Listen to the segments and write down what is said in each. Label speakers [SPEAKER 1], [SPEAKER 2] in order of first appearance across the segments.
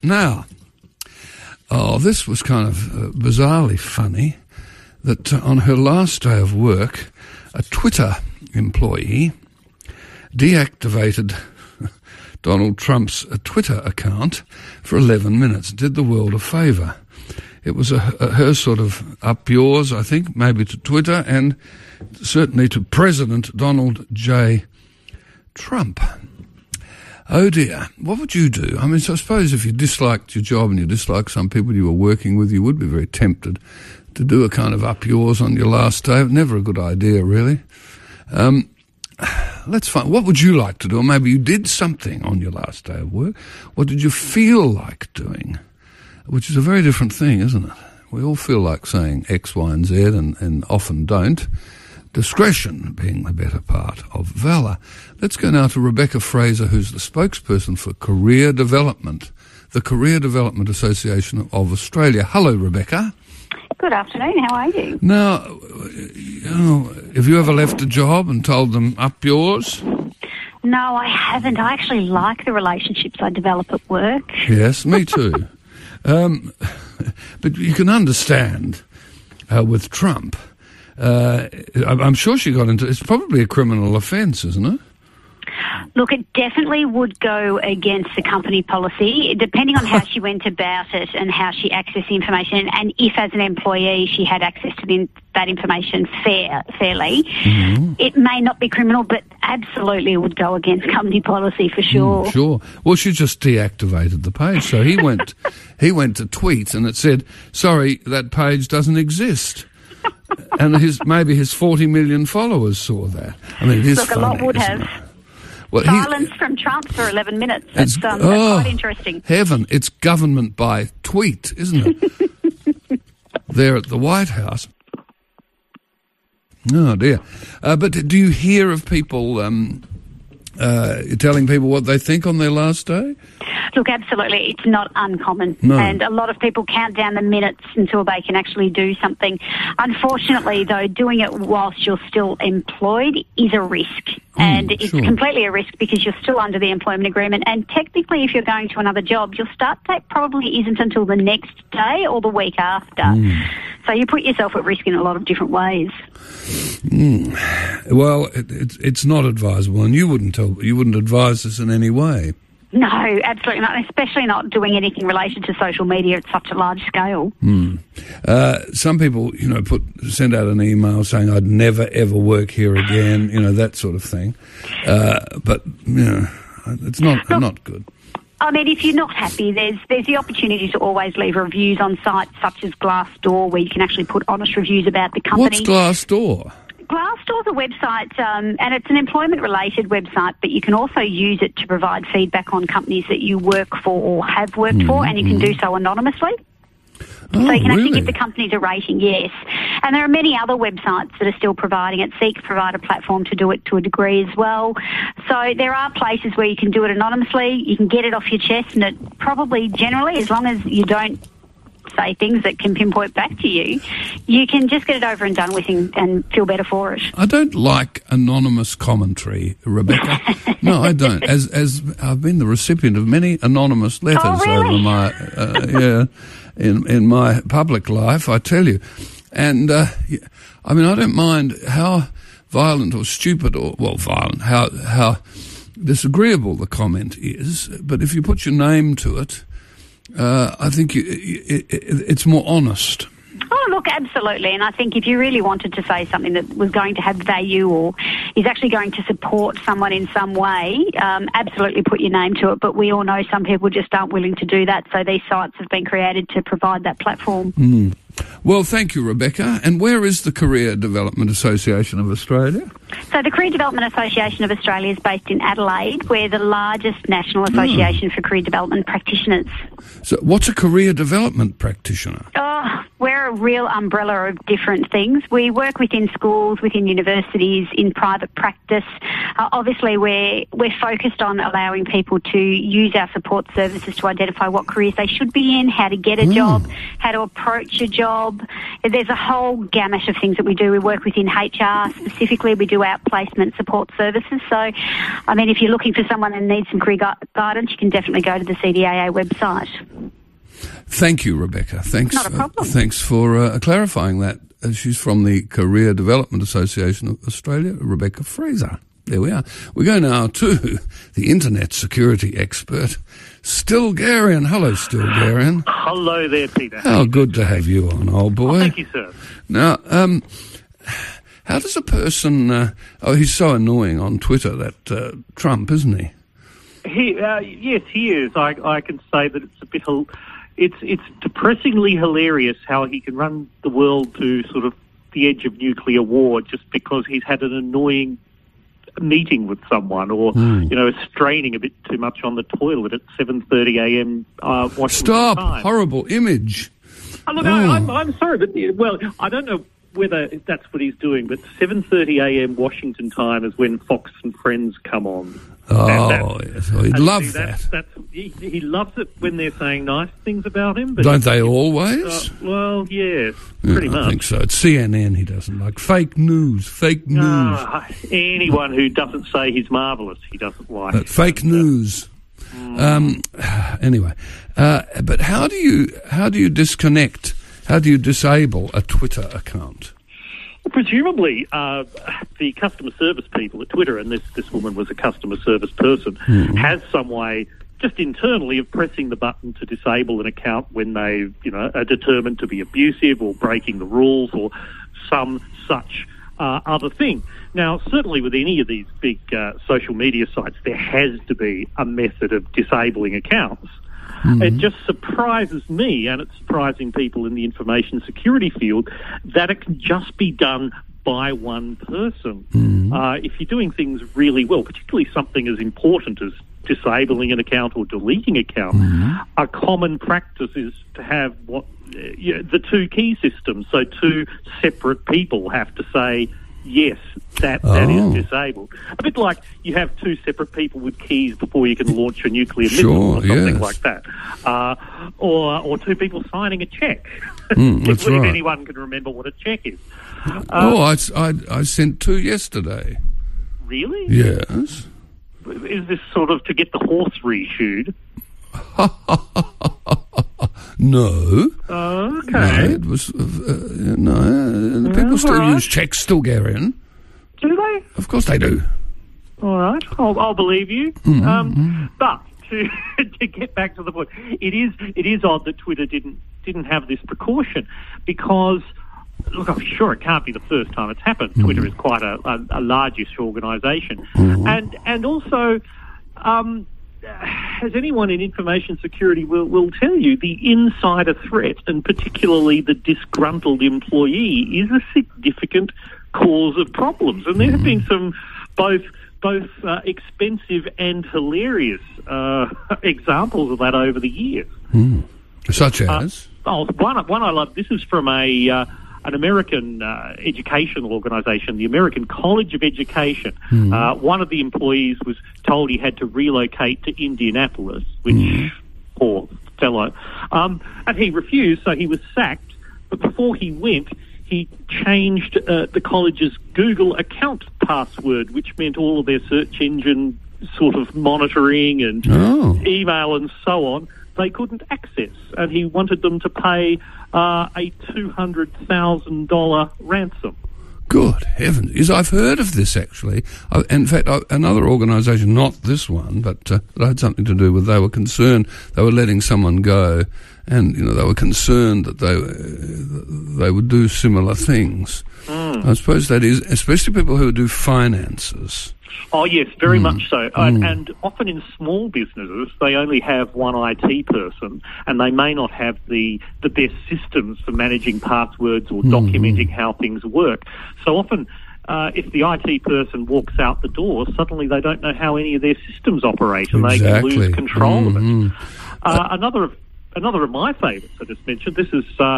[SPEAKER 1] Now, this was kind of bizarrely funny, that on her last day of work, a Twitter employee deactivated Donald Trump's Twitter account for 11 minutes. Did the world a favour. It was her sort of up yours, I think, maybe to Twitter and certainly to President Donald J. Trump. Oh dear, what would you do? I mean, so I suppose if you disliked your job and you disliked some people you were working with, you would be very tempted to do a kind of up yours on your last day. Never a good idea, really. Let's find, what would you like to do? Or maybe you did something on your last day of work. What did you feel like doing? Which is a very different thing, isn't it? We all feel like saying X, Y, and Z and often don't. Discretion being the better part of valour. Let's go now to Rebecca Fraser, who's the spokesperson for Career Development, the Career Development Association of Australia. Hello, Rebecca.
[SPEAKER 2] Good afternoon, how are you?
[SPEAKER 1] Now, have you ever left a job and told them up yours?
[SPEAKER 2] No, I haven't. I actually like the relationships I develop at work.
[SPEAKER 1] Yes, me too. But you can understand with Trump, I'm sure she got into, it's probably a criminal offence, isn't it?
[SPEAKER 2] Look, it definitely would go against the company policy, depending on how she went about it and how she accessed the information, and if as an employee she had access to that information fairly. Mm-hmm. It may not be criminal, but absolutely it would go against company policy for sure.
[SPEAKER 1] Sure. Well, she just deactivated the page, so he went to tweet and it said, sorry, that page doesn't exist. And maybe his 40 million followers saw that. I mean, it is funny,
[SPEAKER 2] a lot would have.
[SPEAKER 1] Well,
[SPEAKER 2] silence from Trump for 11 minutes. That's quite interesting.
[SPEAKER 1] Heaven, it's government by tweet, isn't it? There at the White House. Oh, dear. But do you hear of people telling people what they think on their last day?
[SPEAKER 2] Look, absolutely. It's not uncommon.
[SPEAKER 1] No.
[SPEAKER 2] And a lot of people count down the minutes until they can actually do something. Unfortunately, though, doing it whilst you're still employed is a risk. And it's completely a risk because you're still under the employment agreement. And technically, if you're going to another job, your start date probably isn't until the next day or the week after. So you put yourself at risk in a lot of different ways.
[SPEAKER 1] Well, it's not advisable, and you wouldn't advise this in any way.
[SPEAKER 2] No, absolutely not, especially not doing anything related to social media at such a large scale.
[SPEAKER 1] Some people, send out an email saying, I'd never, ever work here again, that sort of thing. But, it's not good.
[SPEAKER 2] I mean, if you're not happy, there's the opportunity to always leave reviews on sites such as Glassdoor, where you can actually put honest reviews about the company.
[SPEAKER 1] What's Glassdoor?
[SPEAKER 2] Glassdoor's a website, and it's an employment-related website, but you can also use it to provide feedback on companies that you work for or have worked for, and you can do so anonymously. So you can actually give the companies a rating, yes. And there are many other websites that are still providing it. Seek provide a platform to do it to a degree as well. So there are places where you can do it anonymously. You can get it off your chest, and it probably generally, as long as you don't say things that can pinpoint back to you, you can just get it over and done with and feel better for it.
[SPEAKER 1] I don't like anonymous commentary, Rebecca. No, I don't. As I've been the recipient of many anonymous letters over my in my public life, I tell you. And I mean, I don't mind how violent or stupid violent, how disagreeable the comment is, but if you put your name to it, I think it's more honest.
[SPEAKER 2] Oh, look, absolutely. And I think if you really wanted to say something that was going to have value or is actually going to support someone in some way, absolutely put your name to it. But we all know some people just aren't willing to do that. So these sites have been created to provide that platform.
[SPEAKER 1] Well, thank you, Rebecca. And where is the Career Development Association of Australia?
[SPEAKER 2] So the Career Development Association of Australia is based in Adelaide. We're the largest national association for career development practitioners.
[SPEAKER 1] So what's a career development practitioner?
[SPEAKER 2] Oh, we're a real umbrella of different things. We work within schools, within universities, in private practice. Obviously, we're focused on allowing people to use our support services to identify what careers they should be in, how to get a job, how to approach a job. There's a whole gamut of things that we do. We work within HR specifically. We do outplacement support services. So, I mean, if you're looking for someone and needs some career guidance, you can definitely go to the CDAA website.
[SPEAKER 1] Thank you, Rebecca. Thanks.
[SPEAKER 2] Not a problem.
[SPEAKER 1] Thanks for clarifying that. She's from the Career Development Association of Australia, Rebecca Fraser. There we are. We go now to the internet security expert, Stilgarian. Hello, Stilgarian.
[SPEAKER 3] Hello there, Peter.
[SPEAKER 1] How good to have you on, old boy.
[SPEAKER 3] Thank you, sir.
[SPEAKER 1] Now, how does a person... he's so annoying on Twitter, that Trump, isn't he?
[SPEAKER 3] Yes, he is. I can say that it's a bit... It's depressingly hilarious how he can run the world to sort of the edge of nuclear war just because he's had an annoying meeting with someone or, straining a bit too much on the toilet at 7:30 a.m. Washington
[SPEAKER 1] Stop!
[SPEAKER 3] time.
[SPEAKER 1] Horrible image.
[SPEAKER 3] Look, I'm sorry, but, I don't know whether that's what he's doing, but 7:30 a.m. Washington time is when Fox and Friends come on.
[SPEAKER 1] Oh, yes. Well, he'd love that.
[SPEAKER 3] He loves it when they're saying nice things about him. But
[SPEAKER 1] don't they always?
[SPEAKER 3] Well, yes, pretty much.
[SPEAKER 1] I think so. It's CNN he doesn't like. Fake news.
[SPEAKER 3] Anyone who doesn't say he's marvellous, he doesn't like.
[SPEAKER 1] Fake news. Anyway, but how do you disconnect? How do you disable a Twitter account?
[SPEAKER 3] Well, presumably, the customer service people at Twitter, and this woman was a customer service person, has some way, just internally, of pressing the button to disable an account when they, are determined to be abusive or breaking the rules or some such other thing. Now, certainly with any of these big social media sites, there has to be a method of disabling accounts. It just surprises me, and it's surprising people in the information security field, that it can just be done by one person. If you're doing things really well, particularly something as important as disabling an account or deleting an account, a common practice is to have the two key systems. So two separate people have to say, yes, that is disabled. A bit like you have two separate people with keys before you can launch a nuclear missile or something like that. Or two people signing a cheque.
[SPEAKER 1] That's right.
[SPEAKER 3] If anyone can remember what a cheque is.
[SPEAKER 1] I sent two yesterday.
[SPEAKER 3] Really?
[SPEAKER 1] Yes.
[SPEAKER 3] Is this sort of to get the horse reshoed?
[SPEAKER 1] No.
[SPEAKER 3] Okay.
[SPEAKER 1] No, it was... people still use cheques, still, Garion.
[SPEAKER 3] Do they?
[SPEAKER 1] Of course they do.
[SPEAKER 3] All right. I'll believe you. But to get back to the point, it is odd that Twitter didn't have this precaution because... Look, I'm sure it can't be the first time it's happened. Twitter is quite a largish organisation. And also... as anyone in information security will tell you, the insider threat, and particularly the disgruntled employee, is a significant cause of problems. And there have been some both expensive and hilarious examples of that over the years.
[SPEAKER 1] Such as?
[SPEAKER 3] One I love. This is from an American educational organisation, the American College of Education. One of the employees was told he had to relocate to Indianapolis, which, poor fellow. And he refused, so he was sacked. But before he went, he changed the college's Google account password, which meant all of their search engine sort of monitoring and email and so on, they couldn't access. And he wanted them to pay a $200,000 ransom.
[SPEAKER 1] Good heavens. I've heard of this, actually. In fact, another organisation, not this one, but that had something to do with, they were concerned, they were letting someone go, and they were concerned that they would do similar things. I suppose that is, especially people who do finances.
[SPEAKER 3] Oh, yes, very much so. And often in small businesses, they only have one IT person, and they may not have the best systems for managing passwords or documenting how things work. So often, if the IT person walks out the door, suddenly they don't know how any of their systems operate, and they can lose control of it. Another of my favourites I just mentioned, this is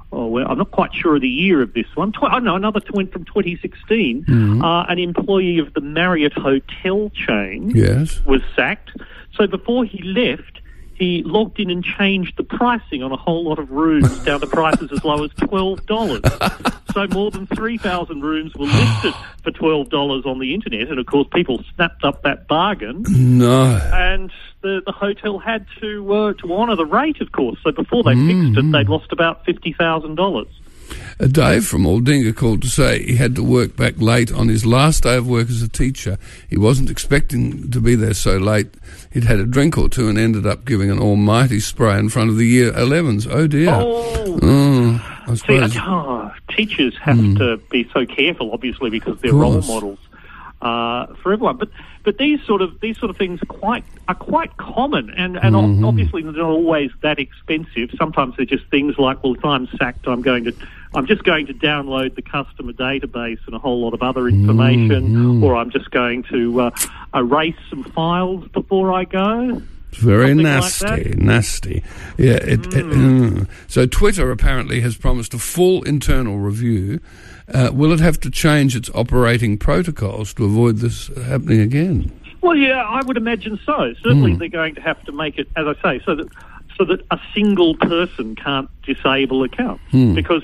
[SPEAKER 3] I'm not quite sure of the year of this one. Another one from 2016. An employee of the Marriott hotel chain was sacked. So before he left, he logged in and changed the pricing on a whole lot of rooms down to prices as low as $12. So more than 3,000 rooms were listed for $12 on the internet, and of course people snapped up that bargain.
[SPEAKER 1] No.
[SPEAKER 3] And the hotel had to honour the rate, of course. So before they fixed it, they'd lost about $50,000.
[SPEAKER 1] Dave from Aldinga called to say he had to work back late on his last day of work as a teacher. He wasn't expecting to be there so late. He'd had a drink or two and ended up giving an almighty spray in front of the year 11s. Oh, dear. I suppose.
[SPEAKER 3] Teachers have to be so careful, obviously, because they're role models for everyone. But these sort of things are quite common, and obviously they're not always that expensive. Sometimes they're just things like, well, if I'm sacked, I'm just going to download the customer database and a whole lot of other information, or I'm just going to erase some files before I go.
[SPEAKER 1] Very nasty. Yeah. So Twitter apparently has promised a full internal review. Will it have to change its operating protocols to avoid this happening again?
[SPEAKER 3] Well, yeah, I would imagine so. Certainly they're going to have to make it, as I say, so that a single person can't disable accounts. Because,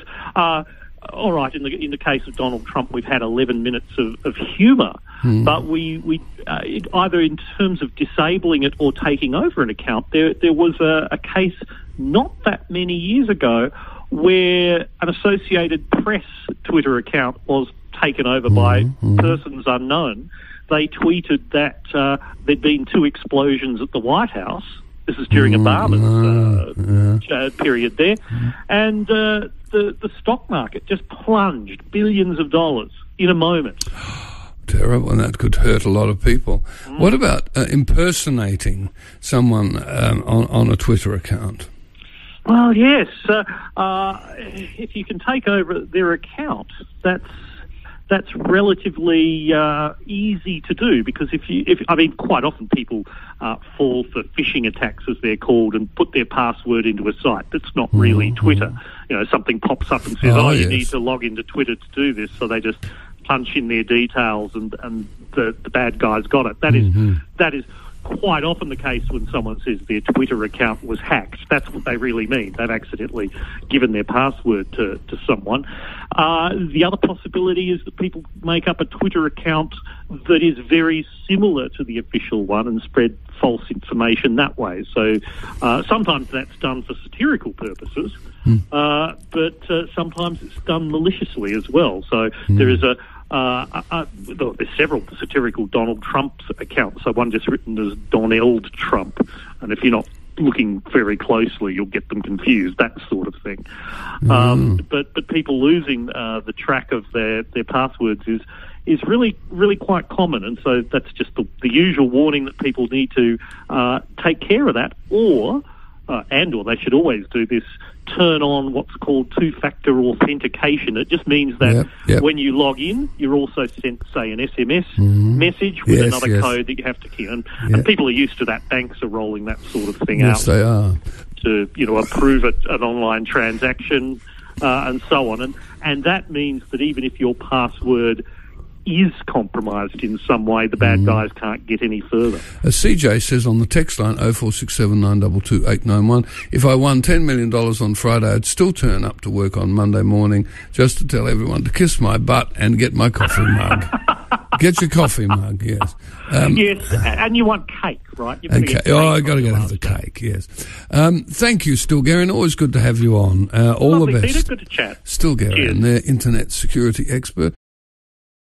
[SPEAKER 3] all right, in the case of Donald Trump, we've had 11 minutes of humour, but we either in terms of disabling it or taking over an account, there was a case not that many years ago where an Associated Press Twitter account was taken over by persons unknown. They tweeted that there'd been 2 explosions at the White House. This is during Obama's period there. And the stock market just plunged billions of dollars in a moment.
[SPEAKER 1] Terrible, and that could hurt a lot of people. What about impersonating someone on a Twitter account?
[SPEAKER 3] Well, yes. If you can take over their account, that's relatively easy to do, because quite often people fall for phishing attacks, as they're called, and put their password into a site that's not really Twitter. Something pops up and says, you need to log into Twitter to do this, so they just punch in their details, and the bad guy's got it. That is quite often the case when someone says their Twitter account was hacked. That's what they really mean. They've accidentally given their password to someone. The other possibility is that people make up a Twitter account that is very similar to the official one and spread false information that way. So sometimes that's done for satirical purposes, but sometimes it's done maliciously as well. So there is there's several satirical Donald Trump accounts. So one just written as Donald Trump, and if you're not looking very closely, you'll get them confused. That sort of thing. But people losing the track of their passwords is really, really quite common, and so that's just the usual warning that people need to take care of that, or they should always do this. Turn on what's called two-factor authentication. It just means that when you log in, you're also sent, say, an SMS message with another code that you have to key in. And people are used to that. Banks are rolling that sort of thing out.
[SPEAKER 1] Yes, they are.
[SPEAKER 3] To approve an online transaction and so on. And that means that even if your password is compromised in some way, the bad guys can't get any further.
[SPEAKER 1] CJ says on the text line 0467 922 891, if I won $10 million on Friday, I'd still turn up to work on Monday morning just to tell everyone to kiss my butt and get my coffee mug. Get your coffee mug, yes.
[SPEAKER 3] Yes, and you want cake, right?
[SPEAKER 1] I got to have the cake, yes. Thank you, Stilgherrian. Always good to have you on. All
[SPEAKER 3] Lovely,
[SPEAKER 1] the best.
[SPEAKER 3] Peter, good to chat.
[SPEAKER 1] Stilgherrian, their internet security expert.